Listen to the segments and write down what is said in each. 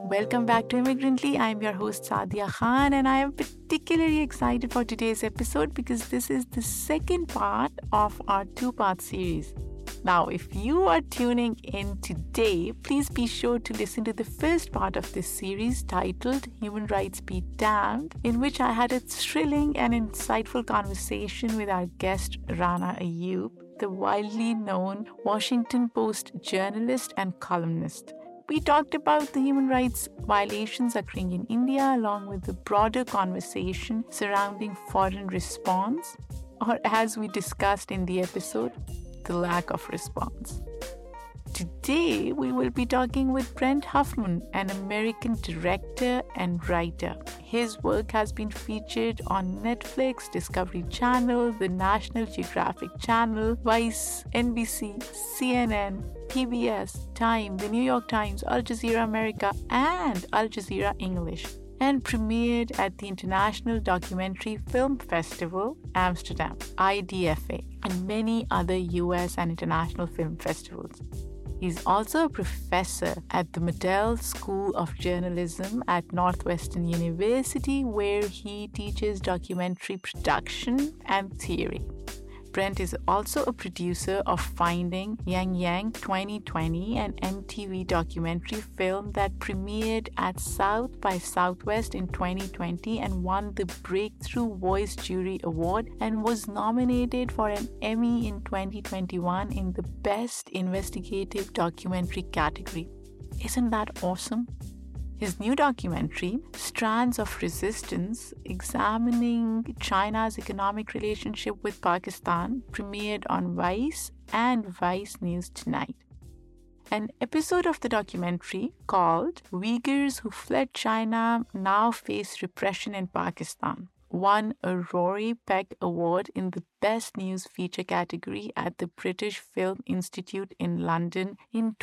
Welcome back to Immigrantly. I'm your host Sadia Khan, and I am particularly excited for today's episode because this is the second part of our two-part series. Now, if you are tuning in today, please be sure to listen to the first part of this series titled Human Rights Be Damned, in which I had a thrilling and insightful conversation with our guest Rana Ayyub, the widely known Washington Post journalist and columnist. We talked about the human rights violations occurring in India along with the broader conversation surrounding foreign response, or as we discussed in the episode, the lack of response. Today, we will be talking with Brent Huffman, an American director and writer. His work has been featured on Netflix, Discovery Channel, the National Geographic Channel, Vice, NBC, CNN, PBS, Time, the New York Times, Al Jazeera America, and Al Jazeera English, and premiered at the International Documentary Film Festival, Amsterdam, IDFA, and many other US and international film festivals. He's also a professor at the Medill School of Journalism at Northwestern University, where he teaches documentary production and theory. Brent is also a producer of Finding Yang Yang 2020, an MTV documentary film that premiered at South by Southwest in 2020 and won the Breakthrough Voice Jury Award and was nominated for an Emmy in 2021 in the Best Investigative Documentary category. Isn't that awesome? His new documentary, Strands of Resistance, examining China's economic relationship with Pakistan, premiered on Vice and Vice News Tonight. An episode of the documentary called Uyghurs Who Fled China Now Face Repression in Pakistan won a Rory Peck Award in the Best News Feature category at the British Film Institute in London in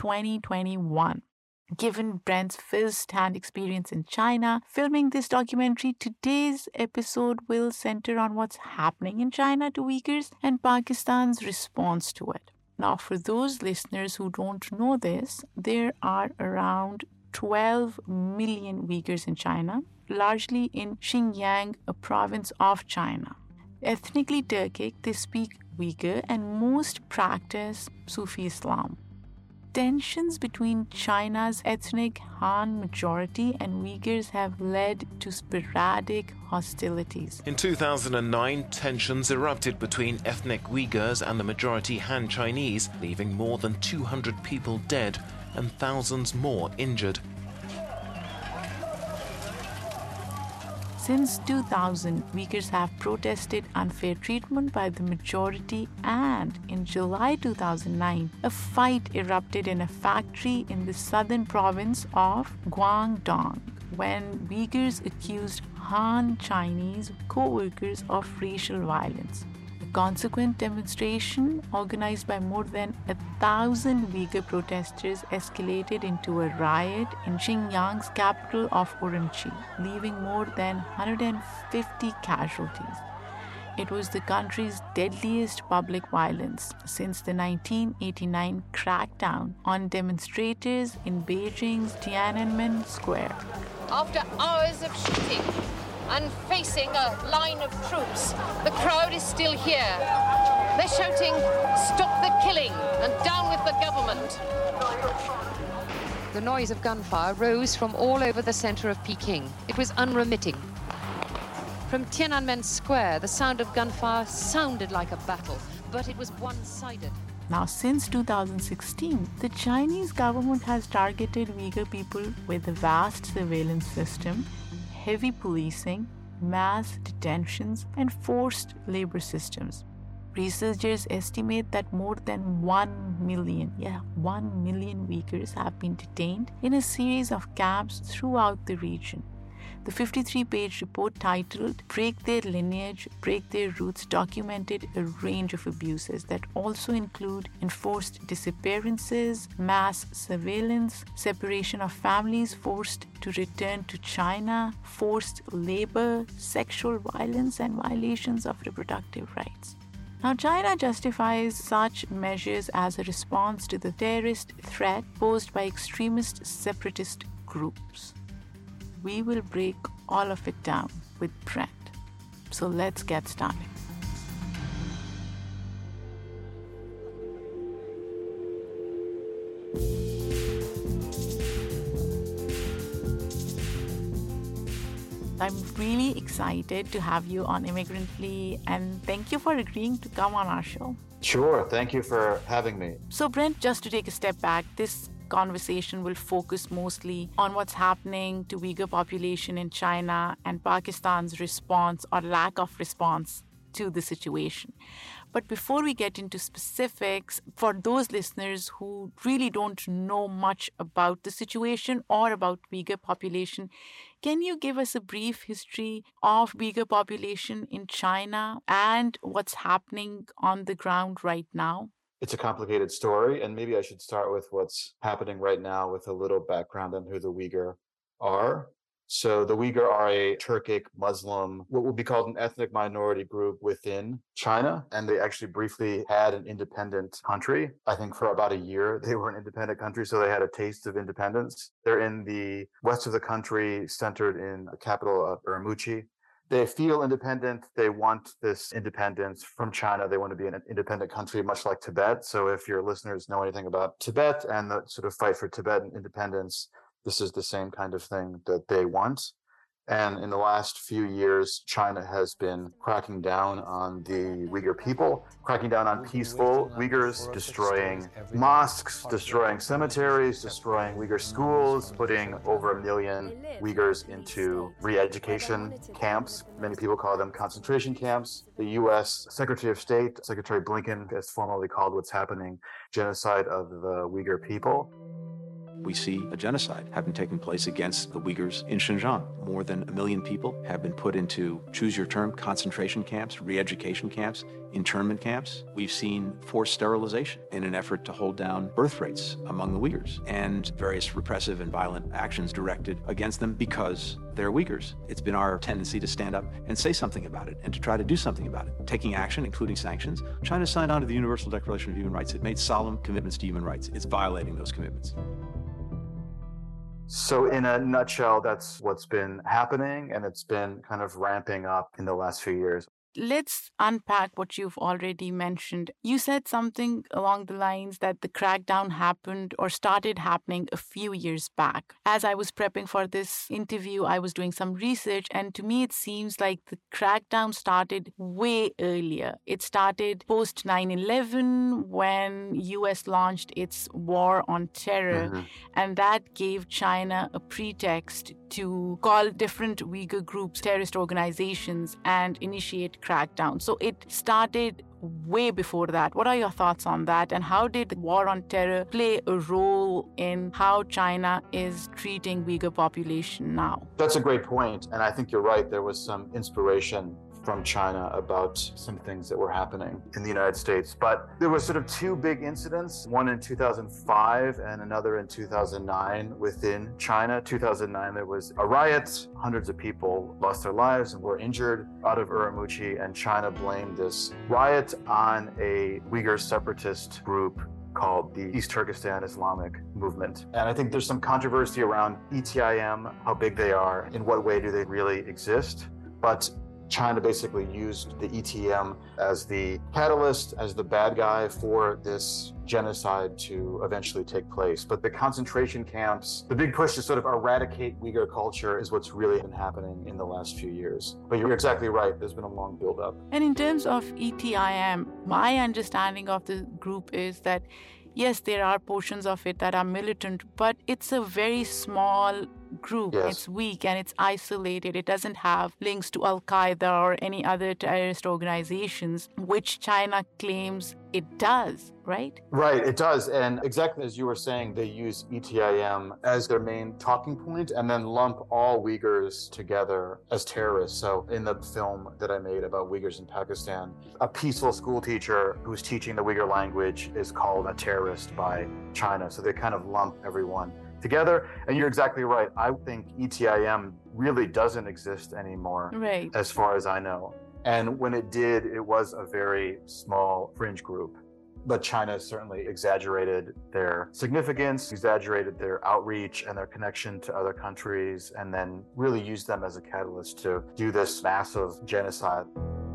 2021. Given Brent's first-hand experience in China filming this documentary, today's episode will center on what's happening in China to Uyghurs and Pakistan's response to it. Now, for those listeners who don't know this, there are around 12 million Uyghurs in China, largely in Xinjiang, a province of China. Ethnically Turkic, they speak Uyghur and most practice Sufi Islam. Tensions between China's ethnic Han majority and Uyghurs have led to sporadic hostilities. In 2009, tensions erupted between ethnic Uyghurs and the majority Han Chinese, leaving more than 200 people dead and thousands more injured. Since 2000, Uyghurs have protested unfair treatment by the majority, and in July 2009, a fight erupted in a factory in the southern province of Guangdong when Uyghurs accused Han Chinese co-workers of racial violence. A consequent demonstration organized by more than 1,000 Uyghur protesters escalated into a riot in Xinjiang's capital of Urumqi, leaving more than 150 casualties. It was the country's deadliest public violence since the 1989 crackdown on demonstrators in Beijing's Tiananmen Square. After hours of shooting and facing a line of troops, the crowd is still here. They're shouting, "Stop the killing and down with the government." The noise of gunfire rose from all over the center of Peking. It was unremitting. From Tiananmen Square, the sound of gunfire sounded like a battle, but it was one-sided. Now, since 2016, the Chinese government has targeted Uyghur people with a vast surveillance system, heavy policing, mass detentions, and forced labor systems. Researchers estimate that more than 1 million Uyghurs have been detained in a series of camps throughout the region. The 53-page report titled Break Their Lineage, Break Their Roots documented a range of abuses that also include enforced disappearances, mass surveillance, separation of families forced to return to China, forced labor, sexual violence, and violations of reproductive rights. Now, China justifies such measures as a response to the terrorist threat posed by extremist separatist groups. We will break all of it down with Brent. So let's get started. I'm really excited to have you on Immigrantly, and thank you for agreeing to come on our show. Sure. Thank you for having me. So, Brent, just to take a step back, this conversation will focus mostly on what's happening to Uyghur population in China and Pakistan's response or lack of response to the situation. But before we get into specifics, for those listeners who really don't know much about the situation or about Uyghur population, can you give us a brief history of Uyghur population in China and what's happening on the ground right now? It's a complicated story, and maybe I should start with what's happening right now with a little background on who the Uyghur are. So the Uyghur are a Turkic Muslim, what would be called an ethnic minority group within China. And they actually briefly had an independent country. I think for about a year, they were an independent country. So they had a taste of independence. They're in the west of the country, centered in the capital of Urumqi. They feel independent. They want this independence from China. They want to be an independent country, much like Tibet. So if your listeners know anything about Tibet and the sort of fight for Tibetan independence, this is the same kind of thing that they want. And in the last few years, China has been cracking down on the Uyghur people, cracking down on peaceful Uyghurs, destroying mosques, destroying cemeteries, destroying Uyghur schools, putting over 1 million Uyghurs into re-education camps. Many people call them concentration camps. The U.S. Secretary of State, Secretary Blinken, has formally called what's happening genocide of the Uyghur people. We see a genocide having taken place against the Uyghurs in Xinjiang. More than 1 million people have been put into, choose your term, concentration camps, re-education camps, internment camps. We've seen forced sterilization in an effort to hold down birth rates among the Uyghurs, and various repressive and violent actions directed against them because they're Uyghurs. It's been our tendency to stand up and say something about it and to try to do something about it, taking action, including sanctions. China signed on to the Universal Declaration of Human Rights. It made solemn commitments to human rights. It's violating those commitments. So in a nutshell, that's what's been happening, and it's been kind of ramping up in the last few years. Let's unpack what you've already mentioned. You said something along the lines that the crackdown happened or started happening a few years back. As I was prepping for this interview, I was doing some research, and to me, it seems like the crackdown started way earlier. It started post 9/11 when US launched its war on terror, and that gave China a pretext to call different Uyghur groups terrorist organizations and initiate crackdown. So it started way before that. What are your thoughts on that? And how did the war on terror play a role in how China is treating Uyghur population now? That's a great point. And I think you're right. There was some inspiration from China about some things that were happening in the United States. But there were sort of two big incidents, one in 2005 and another in 2009 within China. 2009, there was a riot. Hundreds of people lost their lives and were injured out of Urumqi, and China blamed this riot on a Uyghur separatist group called the East Turkestan Islamic Movement. And I think there's some controversy around ETIM, how big they are, in what way do they really exist. But China basically used the ETM as the catalyst, as the bad guy for this genocide to eventually take place. But the concentration camps, the big push to sort of eradicate Uyghur culture is what's really been happening in the last few years. But you're exactly right. There's been a long buildup. And in terms of ETIM, my understanding of the group is that, yes, there are portions of it that are militant, but it's a very small group. Yes. It's weak and it's isolated. It doesn't have links to Al-Qaeda or any other terrorist organizations, which China claims it does, right? Right, it does. And exactly as you were saying, they use ETIM as their main talking point and then lump all Uyghurs together as terrorists. So in the film that I made about Uyghurs in Pakistan, a peaceful school teacher who's teaching the Uyghur language is called a terrorist by China. So they kind of lump everyone together. And you're exactly right. I think ETIM really doesn't exist anymore, Right. as far as I know. And when it did, it was a very small fringe group. But China certainly exaggerated their significance, exaggerated their outreach and their connection to other countries, and then really used them as a catalyst to do this massive genocide.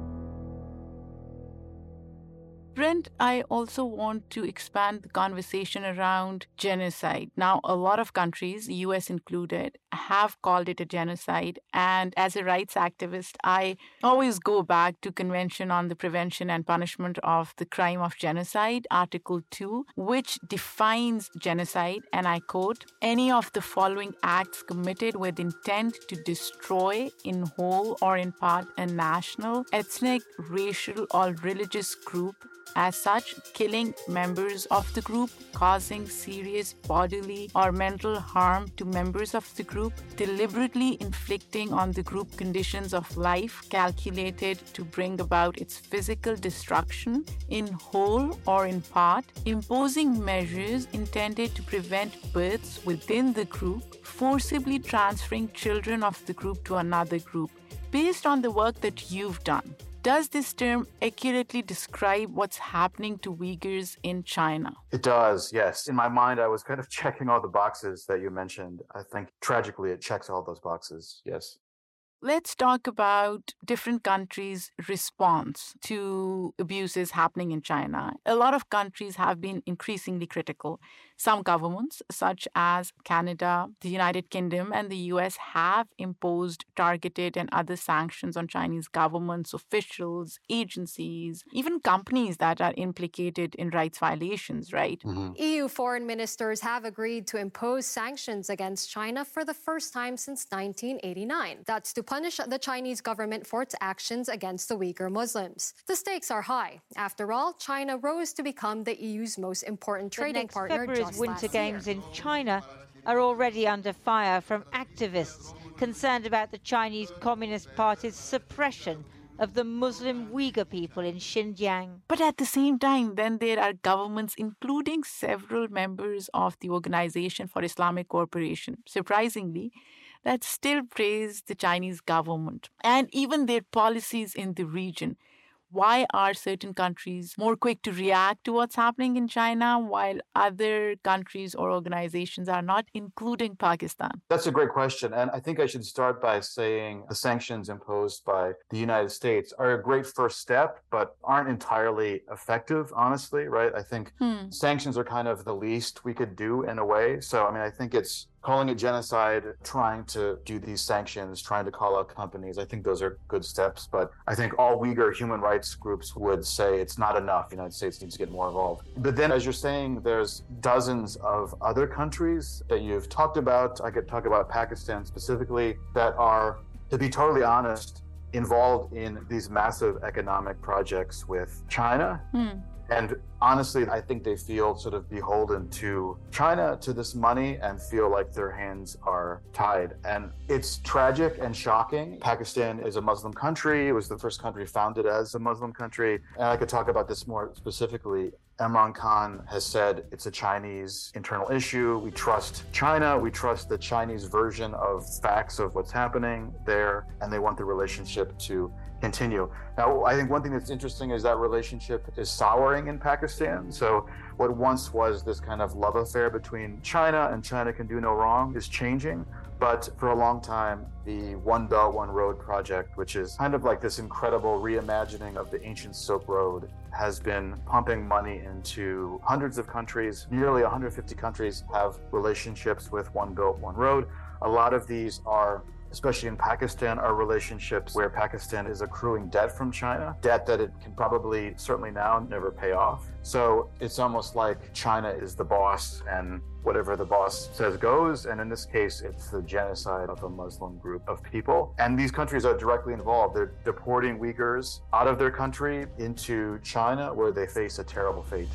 Brent, I also want to expand the conversation around genocide. Now, a lot of countries, US included, have called it a genocide. And as a rights activist, I always go back to Convention on the Prevention and Punishment of the Crime of Genocide, Article 2, which defines genocide, and I quote, any of the following acts committed with intent to destroy in whole or in part a national, ethnic, racial, or religious group. As such, killing members of the group, causing serious bodily or mental harm to members of the group, deliberately inflicting on the group conditions of life calculated to bring about its physical destruction in whole or in part, imposing measures intended to prevent births within the group, forcibly transferring children of the group to another group. Based on the work that you've done, does this term accurately describe what's happening to Uyghurs in China? It does, yes. In my mind, I was kind of checking all the boxes that you mentioned. I think tragically it checks all those boxes, yes. Let's talk about different countries' response to abuses happening in China. A lot of countries have been increasingly critical. Some governments, such as Canada, the United Kingdom, and the US, have imposed targeted and other sanctions on Chinese governments, officials, agencies, even companies that are implicated in rights violations, right? Mm-hmm. EU foreign ministers have agreed to impose sanctions against China for the first time since 1989. That's to punish the Chinese government for its actions against the Uyghur Muslims. The stakes are high. After all, China rose to become the EU's most important trading partner. February's Winter Games in China are already under fire from activists concerned about the Chinese Communist Party's suppression of the Muslim Uyghur people in Xinjiang. But at the same time, then there are governments, including several members of the Organization for Islamic Cooperation, surprisingly, that still praise the Chinese government and even their policies in the region. Why are certain countries more quick to react to what's happening in China while other countries or organizations are not, including Pakistan? That's a great question. And I think I should start by saying the sanctions imposed by the United States are a great first step, but aren't entirely effective, honestly, right? I think sanctions are kind of the least we could do in a way. So, I mean, I think it's calling it genocide, trying to do these sanctions, trying to call out companies. I think those are good steps. But I think all Uyghur human rights groups would say it's not enough. The United States needs to get more involved. But then, as you're saying, there's dozens of other countries that you've talked about. I could talk about Pakistan specifically that are, to be totally honest, involved in these massive economic projects with China. And honestly, I think they feel sort of beholden to China, to this money, and feel like their hands are tied. And it's tragic and shocking. Pakistan is a Muslim country. It was the first country founded as a Muslim country. And I could talk about this more specifically. Imran Khan has said it's a Chinese internal issue. We trust China. We trust the Chinese version of facts of what's happening there. And they want the relationship to continue. Now, I think one thing that's interesting is that relationship is souring in Pakistan. So what once was this kind of love affair between China and China can do no wrong is changing. But for a long time, the One Belt, One Road project, which is kind of like this incredible reimagining of the ancient Silk Road, has been pumping money into hundreds of countries. Nearly 150 countries have relationships with One Belt, One Road. A lot of these are, especially in Pakistan, are relationships where Pakistan is accruing debt from China, debt that it can probably, certainly now, never pay off. So it's almost like China is the boss and whatever the boss says goes. And in this case, it's the genocide of a Muslim group of people. And these countries are directly involved. They're deporting Uyghurs out of their country into China, where they face a terrible fate.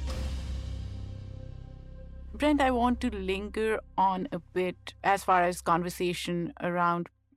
Brent, I want to linger on a bit as far as conversation around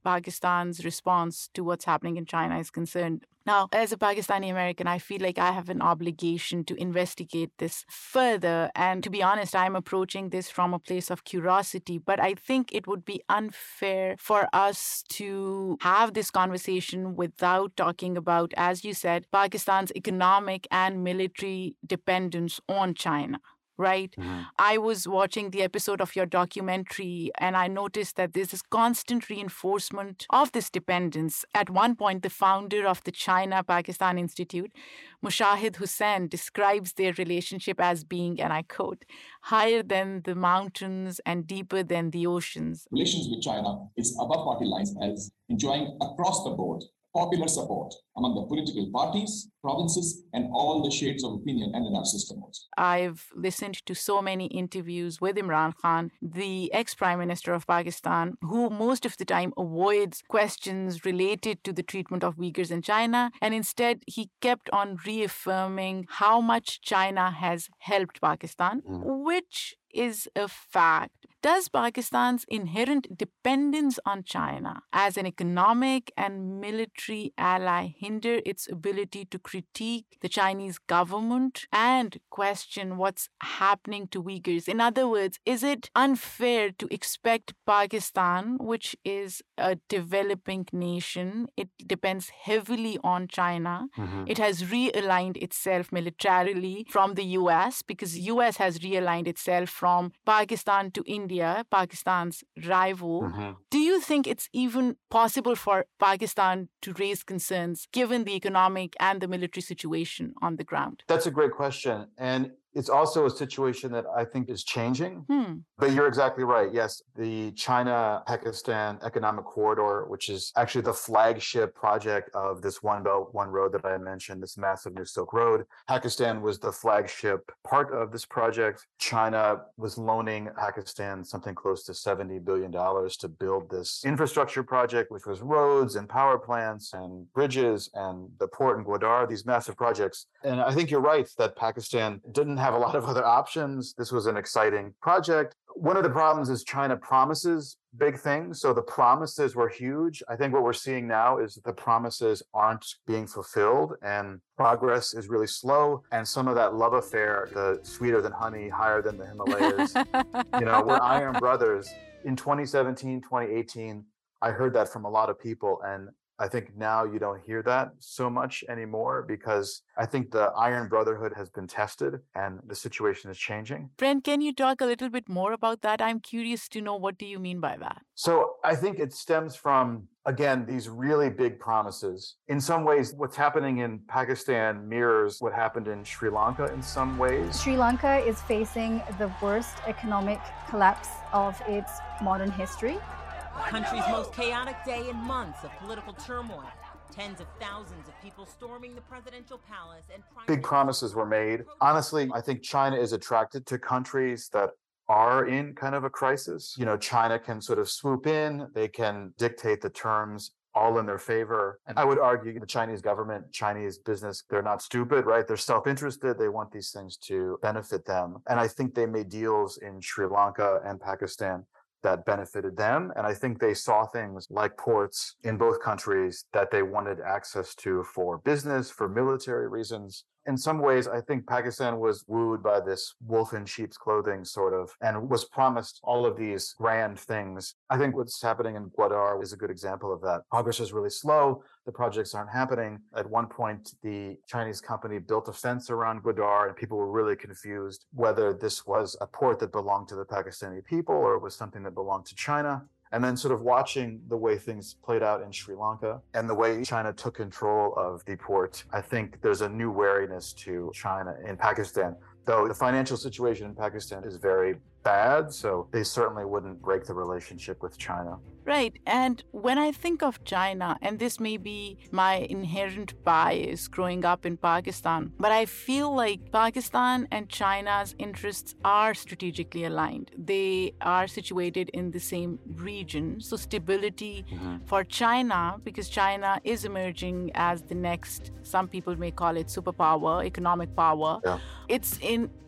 Pakistan's response to what's happening in China is concerned. Now, as a Pakistani American, I feel like I have an obligation to investigate this further. And to be honest, I'm approaching this from a place of curiosity. But I think it would be unfair for us to have this conversation without talking about, as you said, Pakistan's economic and military dependence on China. Right? Mm-hmm. I was watching the episode of your documentary and I noticed that there's this constant reinforcement of this dependence. At one point, the founder of the China-Pakistan Institute, Mushahid Hussain, describes their relationship as being, and I quote, higher than the mountains and deeper than the oceans. Relations with China is above party lines as enjoying across the board popular support among the political parties, provinces, and all the shades of opinion and in our system also. I've listened to so many interviews with Imran Khan, the ex-Prime Minister of Pakistan, who most of the time avoids questions related to the treatment of Uyghurs in China. And instead, he kept on reaffirming how much China has helped Pakistan, which is a fact. Does Pakistan's inherent dependence on China as an economic and military ally hinder its ability to critique the Chinese government and question what's happening to Uyghurs? In other words, is it unfair to expect Pakistan, which is a developing nation, it depends heavily on China. It has realigned itself militarily from the US because US has realigned itself from Pakistan to India, Pakistan's rival. Do you think it's even possible for Pakistan to raise concerns given the economic and the military situation on the ground? That's a great question. And it's also a situation that I think is changing. But you're exactly right. Yes, the China-Pakistan Economic Corridor, which is actually the flagship project of this One Belt, One Road that I mentioned, this massive new Silk Road. Pakistan was the flagship part of this project. China was loaning Pakistan something close to $70 billion to build this infrastructure project, which was roads and power plants and bridges and the port in Gwadar, these massive projects. And I think you're right that Pakistan didn't have a lot of other options. This was an exciting project. One of the problems is China promises big things. So the promises were huge. I think what we're seeing now is the promises aren't being fulfilled and progress is really slow. And some of that love affair, the sweeter than honey, higher than the Himalayas, we're iron brothers. In 2017, 2018, I heard that from a lot of people. And I think now you don't hear that so much anymore because I think the Iron Brotherhood has been tested and the situation is changing. Brent, can you talk a little bit more about that? I'm curious to know, what do you mean by that? So I think it stems from, again, these really big promises. In some ways, what's happening in Pakistan mirrors what happened in Sri Lanka in some ways. Sri Lanka is facing the worst economic collapse of its modern history. The country's most chaotic day in months of political turmoil. Tens of thousands of people storming the presidential palace and big promises were made. Honestly, I think China is attracted to countries that are in kind of a crisis. China can sort of swoop in, they can dictate the terms all in their favor. And I would argue the Chinese government, Chinese business, they're not stupid, right? They're self-interested. They want these things to benefit them. And I think they made deals in Sri Lanka and Pakistan that benefited them. And I think they saw things like ports in both countries that they wanted access to for business, for military reasons. In some ways, I think Pakistan was wooed by this wolf in sheep's clothing sort of, and was promised all of these grand things. I think what's happening in Gwadar is a good example of that. Progress is really slow. The projects aren't happening. At one point, the Chinese company built a fence around Gwadar, and people were really confused whether this was a port that belonged to the Pakistani people or it was something that belonged to China. And then sort of watching the way things played out in Sri Lanka and the way China took control of the port, I think there's a new wariness to China in Pakistan. Though the financial situation in Pakistan is very bad, so they certainly wouldn't break the relationship with China. Right. And when I think of China, and this may be my inherent bias growing up in Pakistan, but I feel like Pakistan and China's interests are strategically aligned. They are situated in the same region. So stability for China, because China is emerging as the next, some people may call it superpower, economic power. Yeah. It's in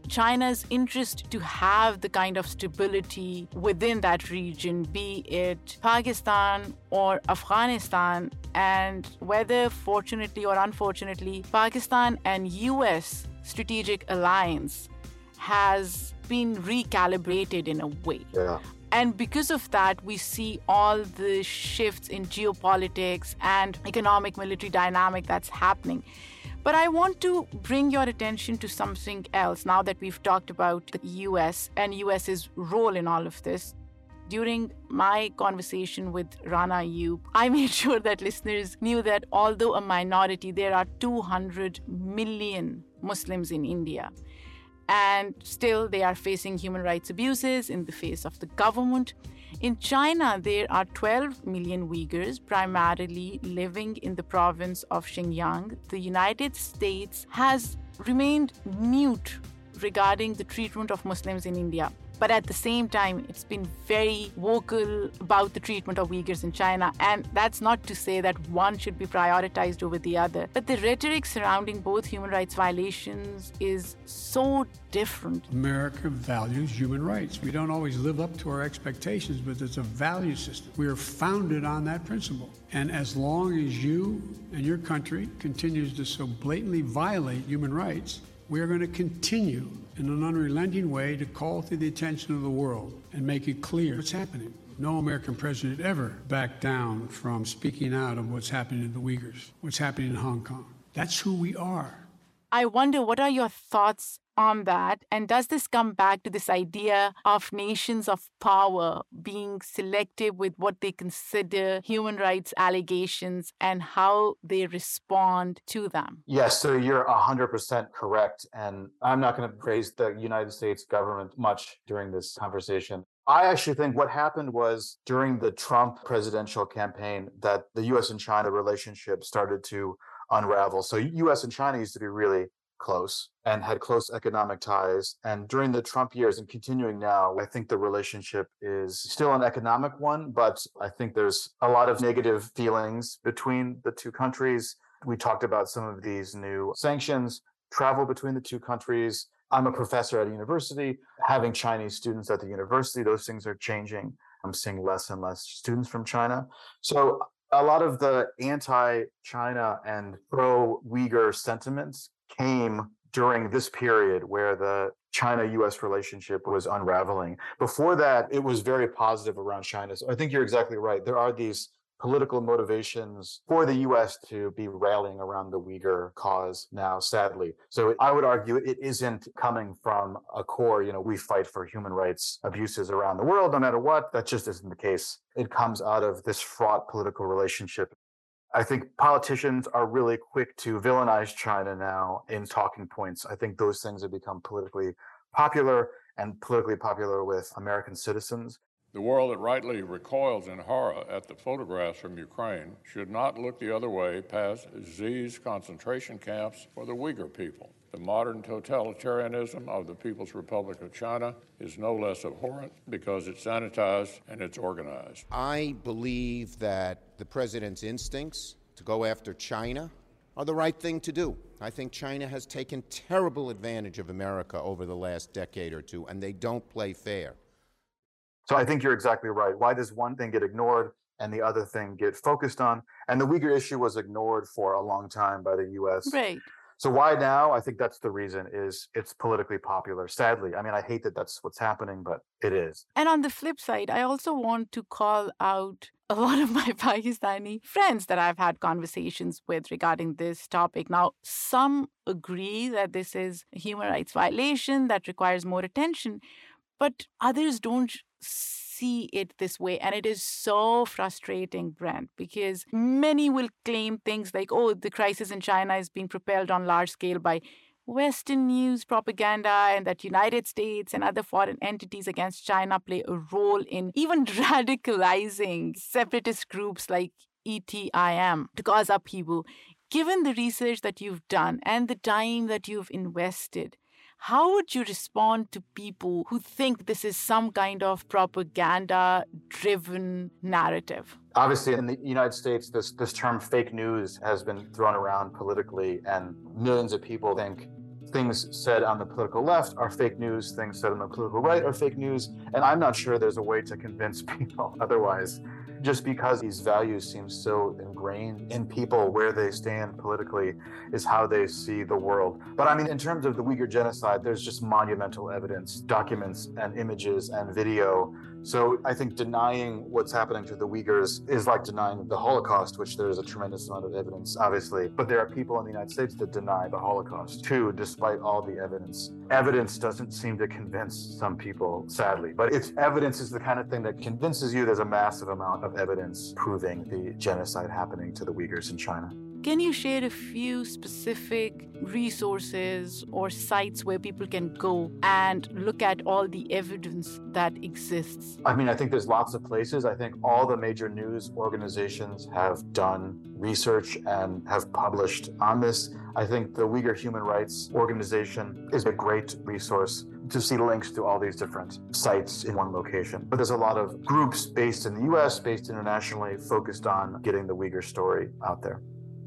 China's interest to have the kind of stability within that region, be it Pakistan or Afghanistan, and whether fortunately or unfortunately, Pakistan and US strategic alliance has been recalibrated in a way. Yeah. And because of that, we see all the shifts in geopolitics and economic military dynamic that's happening. But I want to bring your attention to something else now that we've talked about the US and US's role in all of this. During my conversation with Rana Ayyub, I made sure that listeners knew that although a minority, there are 200 million Muslims in India. And still, they are facing human rights abuses in the face of the government. In China, there are 12 million Uyghurs, primarily living in the province of Xinjiang. The United States has remained mute regarding the treatment of Muslims in India. But at the same time, it's been very vocal about the treatment of Uyghurs in China. And that's not to say that one should be prioritized over the other. But the rhetoric surrounding both human rights violations is so different. America values human rights. We don't always live up to our expectations, but it's a value system. We are founded on that principle. And as long as you and your country continues to so blatantly violate human rights, we are going to continue in an unrelenting way to call to the attention of the world and make it clear what's happening. No American president ever backed down from speaking out of what's happening to the Uyghurs, what's happening in Hong Kong. That's who we are. I wonder, what are your thoughts on that? And does this come back to this idea of nations of power being selective with what they consider human rights allegations and how they respond to them? Yes, so you're 100% correct. And I'm not going to praise the United States government much during this conversation. I actually think what happened was during the Trump presidential campaign that the U.S. and China relationship started to unravel. So U.S. and China used to be really close and had close economic ties. And during the Trump years and continuing now, I think the relationship is still an economic one, but I think there's a lot of negative feelings between the two countries. We talked about some of these new sanctions, travel between the two countries. I'm a professor at a university. Having Chinese students at the university, those things are changing. I'm seeing less and less students from China. So a lot of the anti-China and pro-Uyghur sentiments came during this period where the China-US relationship was unraveling. Before that, it was very positive around China. So I think you're exactly right. There are these political motivations for the US to be rallying around the Uyghur cause now, sadly. So I would argue it isn't coming from a core, we fight for human rights abuses around the world, no matter what. That just isn't the case. It comes out of this fraught political relationship. I think politicians are really quick to villainize China now in talking points. I think those things have become politically popular and politically popular with American citizens. The world that rightly recoils in horror at the photographs from Ukraine should not look the other way past Xi's concentration camps for the Uyghur people. The modern totalitarianism of the People's Republic of China is no less abhorrent because it's sanitized and it's organized. I believe that the president's instincts to go after China are the right thing to do. I think China has taken terrible advantage of America over the last decade or two, and they don't play fair. So I think you're exactly right. Why does one thing get ignored and the other thing get focused on? And the Uyghur issue was ignored for a long time by the U.S. Right. So why now? I think that's the reason, is it's politically popular. Sadly, I mean, I hate that that's what's happening, but it is. And on the flip side, I also want to call out a lot of my Pakistani friends that I've had conversations with regarding this topic. Now, some agree that this is a human rights violation that requires more attention, but others don't see it this way. And it is so frustrating, Brent, because many will claim things like, oh, the crisis in China is being propelled on large scale by Western news propaganda, and that United States and other foreign entities against China play a role in even radicalizing separatist groups like ETIM to cause upheaval. Given the research that you've done and the time that you've invested, how would you respond to people who think this is some kind of propaganda-driven narrative? Obviously, in the United States, this term fake news has been thrown around politically, and millions of people think things said on the political left are fake news, things said on the political right are fake news, and I'm not sure there's a way to convince people otherwise. Just because these values seem so ingrained in people, where they stand politically is how they see the world. But I mean, in terms of the Uyghur genocide, there's just monumental evidence, documents and images and video. So I think denying what's happening to the Uyghurs is like denying the Holocaust, which there is a tremendous amount of evidence, obviously. But there are people in the United States that deny the Holocaust too, despite all the evidence. Evidence doesn't seem to convince some people, sadly. But if evidence is the kind of thing that convinces you, there's a massive amount of evidence proving the genocide happening to the Uyghurs in China. Can you share a few specific resources or sites where people can go and look at all the evidence that exists? I mean, I think there's lots of places. I think all the major news organizations have done research and have published on this. I think the Uyghur Human Rights Organization is a great resource to see links to all these different sites in one location. But there's a lot of groups based in the US, based internationally, focused on getting the Uyghur story out there.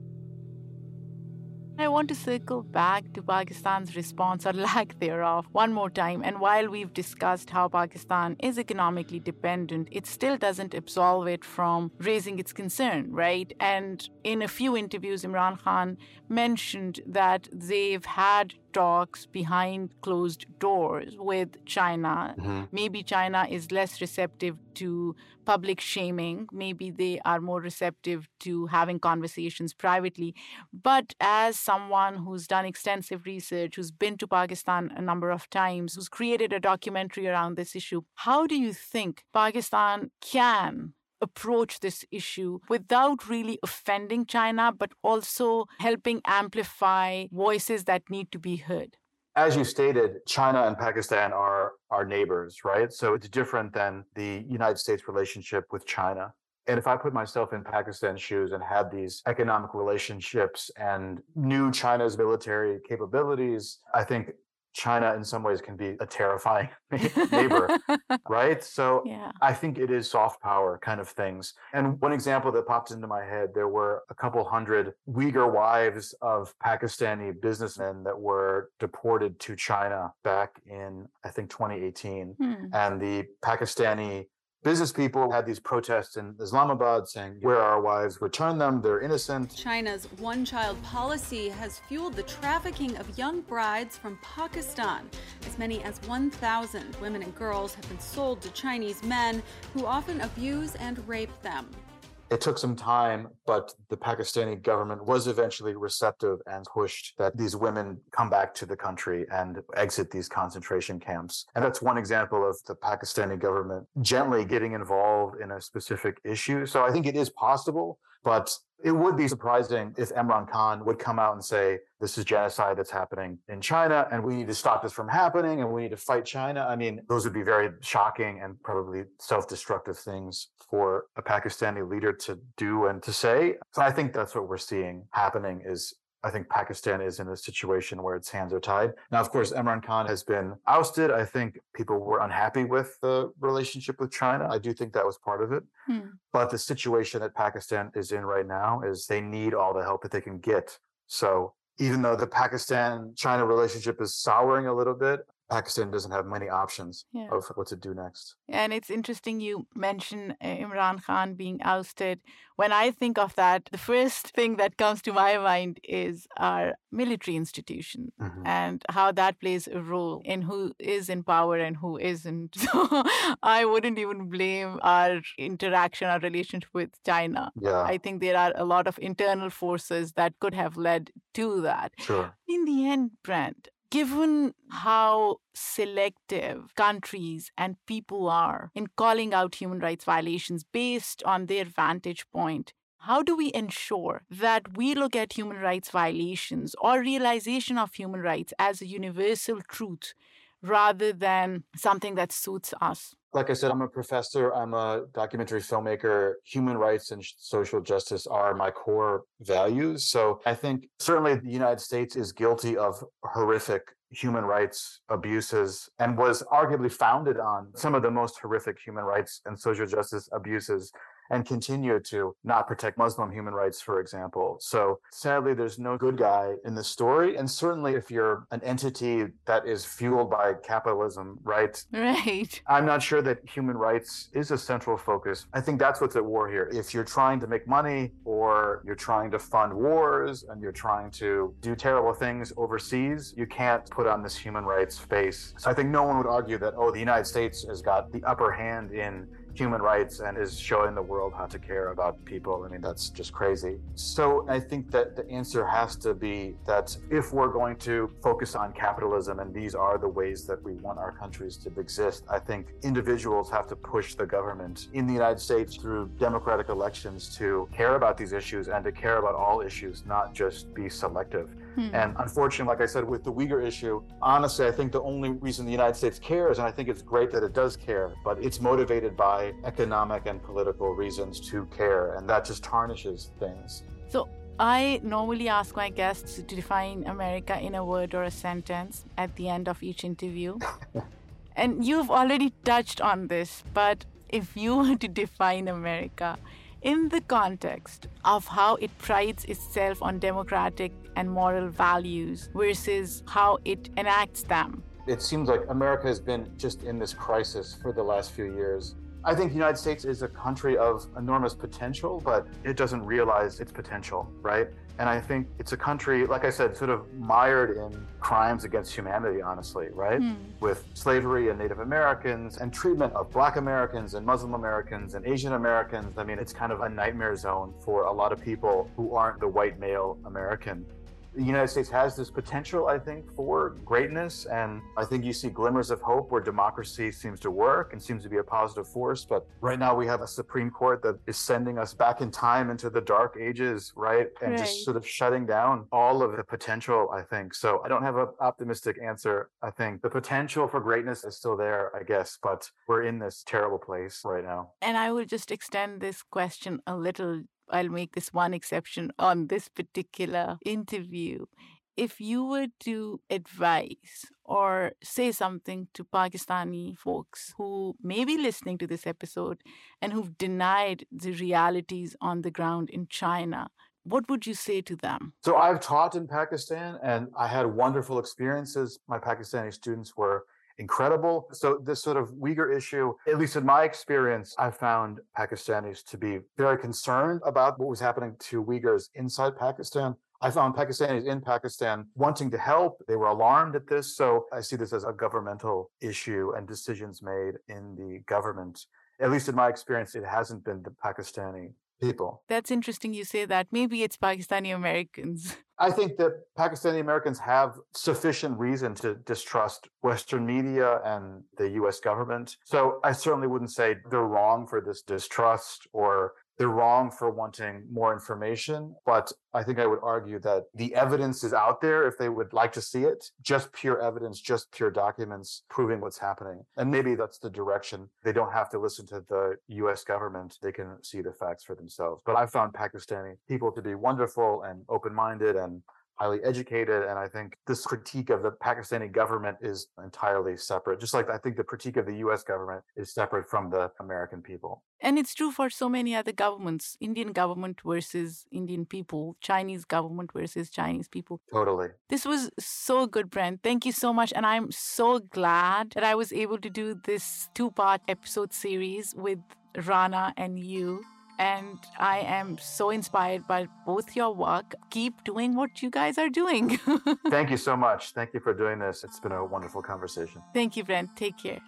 I want to circle back to Pakistan's response or lack thereof one more time. And while we've discussed how Pakistan is economically dependent, it still doesn't absolve it from raising its concern, right? And in a few interviews, Imran Khan mentioned that they've had talks behind closed doors with China. Maybe China is less receptive to public shaming. Maybe they are more receptive to having conversations privately. But as someone who's done extensive research, who's been to Pakistan a number of times, who's created a documentary around this issue, how do you think Pakistan can approach this issue without really offending China, but also helping amplify voices that need to be heard? As you stated, China and Pakistan are our neighbors, right? So it's different than the United States relationship with China. And if I put myself in Pakistan's shoes and had these economic relationships and knew China's military capabilities, I think China in some ways can be a terrifying neighbor, right? So I think it is soft power kind of things. And one example that popped into my head, there were a couple hundred Uyghur wives of Pakistani businessmen that were deported to China back in, I think, 2018. And the Pakistani business people had these protests in Islamabad saying, "Where are our wives? Return them. They're innocent." China's one-child policy has fueled the trafficking of young brides from Pakistan. As many as 1,000 women and girls have been sold to Chinese men who often abuse and rape them. It took some time, but the Pakistani government was eventually receptive and pushed that these women come back to the country and exit these concentration camps. And that's one example of the Pakistani government gently getting involved in a specific issue. So I think it is possible, but it would be surprising if Imran Khan would come out and say, this is genocide that's happening in China, and we need to stop this from happening, and we need to fight China. I mean, those would be very shocking and probably self-destructive things for a Pakistani leader to do and to say. So I think that's what we're seeing happening is I think Pakistan is in a situation where its hands are tied. Now, of course, Imran Khan has been ousted. I think people were unhappy with the relationship with China. I do think that was part of it. But the situation that Pakistan is in right now is they need all the help that they can get. So even though the Pakistan-China relationship is souring a little bit, Pakistan doesn't have many options of what to do next. And it's interesting you mention Imran Khan being ousted. When I think of that, the first thing that comes to my mind is our military institution and how that plays a role in who is in power and who isn't. So I wouldn't even blame our interaction, our relationship with China. I think there are a lot of internal forces that could have led to that. In the end, Brent, given how selective countries and people are in calling out human rights violations based on their vantage point, how do we ensure that we look at human rights violations or realization of human rights as a universal truth rather than something that suits us? Like I said, I'm a professor, I'm a documentary filmmaker. Human rights and social justice are my core values. So I think certainly the United States is guilty of horrific human rights abuses and was arguably founded on some of the most horrific human rights and social justice abuses and continue to not protect Muslim human rights, for example. So sadly, there's no good guy in the story. And certainly if you're an entity that is fueled by capitalism, right? Right. I'm not sure that human rights is a central focus. I think that's what's at war here. If you're trying to make money or you're trying to fund wars and you're trying to do terrible things overseas, you can't put on this human rights face. So I think no one would argue that, oh, the United States has got the upper hand in human rights and is showing the world how to care about people. I mean, that's just crazy. So I think that the answer has to be that if we're going to focus on capitalism and these are the ways that we want our countries to exist, I think individuals have to push the government in the United States through democratic elections to care about these issues and to care about all issues, not just be selective. And unfortunately, like I said, with the Uyghur issue, honestly, I think the only reason the United States cares, and I think it's great that it does care, but it's motivated by economic and political reasons to care, and that just tarnishes things. So I normally ask my guests to define America in a word or a sentence at the end of each interview. And you've already touched on this, but if you were to define America in the context of how it prides itself on democratic and moral values versus how it enacts them. It seems like America has been just in this crisis for the last few years. I think the United States is a country of enormous potential, but it doesn't realize its potential, right? And I think it's a country, like I said, sort of mired in crimes against humanity, honestly, right? With slavery and Native Americans and treatment of Black Americans and Muslim Americans and Asian Americans. I mean, it's kind of a nightmare zone for a lot of people who aren't the white male American. The United States has this potential, I think, for greatness. And I think you see glimmers of hope where democracy seems to work and seems to be a positive force. But right now we have a Supreme Court that is sending us back in time into the dark ages, right? And just sort of shutting down all of the potential, I think. So I don't have an optimistic answer. I think the potential for greatness is still there, I guess, but we're in this terrible place right now. And I will just extend this question a little. I'll make this one exception on this particular interview. If you were to advise or say something to Pakistani folks who may be listening to this episode and who've denied the realities on the ground in China, what would you say to them? So I've taught in Pakistan and I had wonderful experiences. My Pakistani students were incredible. So this sort of Uyghur issue, at least in my experience, I found Pakistanis to be very concerned about what was happening to Uyghurs inside Pakistan. I found Pakistanis in Pakistan wanting to help. They were alarmed at this. So I see this as a governmental issue and decisions made in the government. At least in my experience, it hasn't been the Pakistani people. That's interesting you say that. Maybe it's Pakistani Americans. I think that Pakistani Americans have sufficient reason to distrust Western media and the U.S. government. So I certainly wouldn't say they're wrong for this distrust or they're wrong for wanting more information. But I think I would argue that the evidence is out there if they would like to see it. Just pure evidence, just pure documents proving what's happening. And maybe that's the direction. They don't have to listen to the U.S. government. They can see the facts for themselves. But I found Pakistani people to be wonderful and open-minded and highly educated. And I think this critique of the Pakistani government is entirely separate. Just like I think the critique of the U.S. government is separate from the American people. And it's true for so many other governments. Indian government versus Indian people. Chinese government versus Chinese people. Totally. This was so good, Brent. Thank you so much. And I'm so glad that I was able to do this 2-part episode series with Rana and you. And I am so inspired by both your work. Keep doing what you guys are doing. Thank you so much. Thank you for doing this. It's been a wonderful conversation. Thank you, Brent. Take care.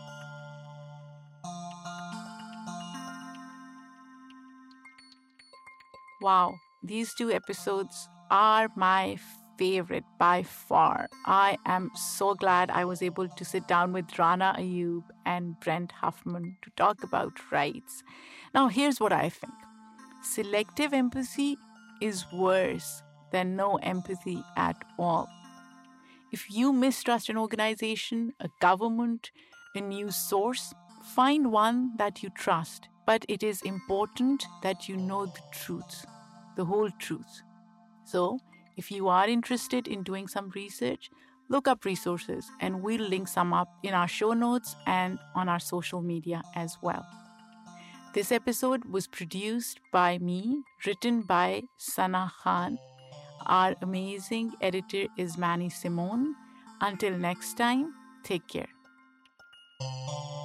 Wow, these 2 episodes are my favorite by far. I am so glad I was able to sit down with Rana Ayoob and Brent Huffman to talk about rights. Now, here's what I think. Selective empathy is worse than no empathy at all. If you mistrust an organization, a government, a news source, find one that you trust. But it is important that you know the truth, the whole truth. So, if you are interested in doing some research, look up resources and we'll link some up in our show notes and on our social media as well. This episode was produced by me, written by Sana Khan. Our amazing editor is Manny Simone. Until next time, take care.